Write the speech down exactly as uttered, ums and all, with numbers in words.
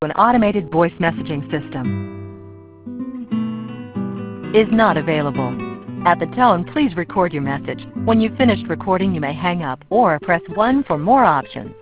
An automated voice messaging system is not available. At the tone, please record your message. When you've finished recording, you may hang up or press one for more options.